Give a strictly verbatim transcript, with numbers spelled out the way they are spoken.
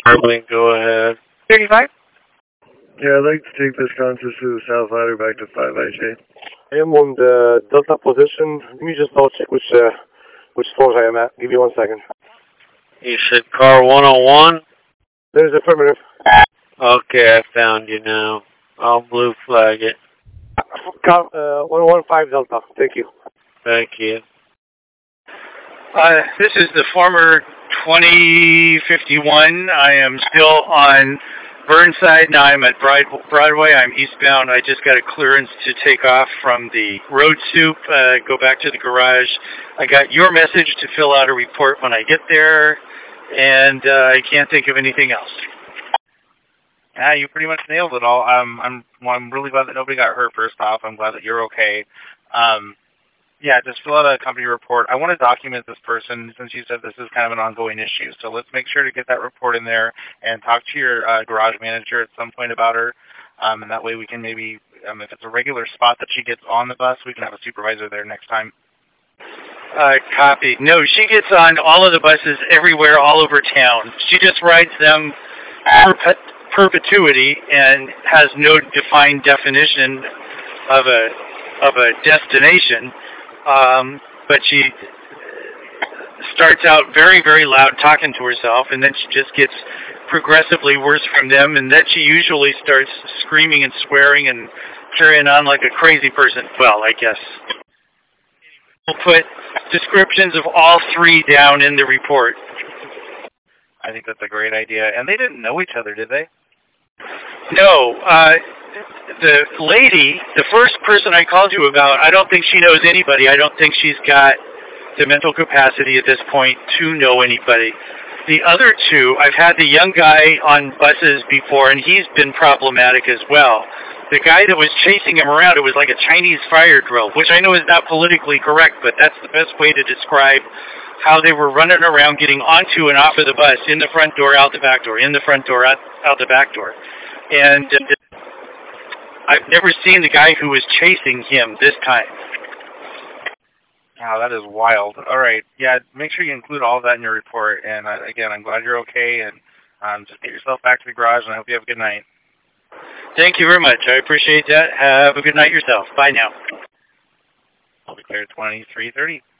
Go ahead. thirty-five? Yeah, I'd like to take this contest to the South Ladder back to five I J. I am on the Delta position. Let me just double check which, uh, which floors I am at. Give me one second. You said car one oh one? There's affirmative. Okay, I found you now. I'll blue flag it. Car, uh, one one five Delta. Thank you. Thank you. Uh, this is the former twenty fifty-one. I am still on Burnside. Now I'm at Broadway. I'm eastbound. I just got a clearance to take off from the road soup, uh, go back to the garage. I got your message to fill out a report when I get there, and uh, I can't think of anything else. Yeah, you pretty much nailed it all. Um, I'm well, I'm really glad that nobody got hurt, first off. I'm glad that you're okay. Um, yeah, just fill out a company report. I want to document this person since you said this is kind of an ongoing issue. So let's make sure to get that report in there and talk to your uh, garage manager at some point about her. Um, and that way we can maybe, um, if it's a regular spot that she gets on the bus, we can have a supervisor there next time. Uh, copy. No, she gets on all of the buses everywhere, all over town. She just rides them per perpetuity and has no defined definition of a of a destination. Um, but she starts out very, very loud talking to herself, and then she just gets progressively worse from them, and then she usually starts screaming and swearing and carrying on like a crazy person. Well, I guess. We'll put descriptions of all three down in the report. I think that's a great idea. And they didn't know each other, did they? No. Uh, the lady, the first person I called you about, I don't think she knows anybody. I don't think she's got the mental capacity at this point to know anybody. The other two, I've had the young guy on buses before, and he's been problematic as well. The guy that was chasing him around, it was like a Chinese fire drill, which I know is not politically correct, but that's the best way to describe how they were running around getting onto and off of the bus, in the front door, out the back door, in the front door, out, out the back door. And uh, I've never seen the guy who was chasing him this time. Wow, that is wild. All right. Yeah, make sure you include all of that in your report. And uh, again, I'm glad you're okay. And um, just get yourself back to the garage, and I hope you have a good night. Thank you very much. I appreciate that. Have a good night yourself. Bye now. I'll be clear at twenty-three thirty.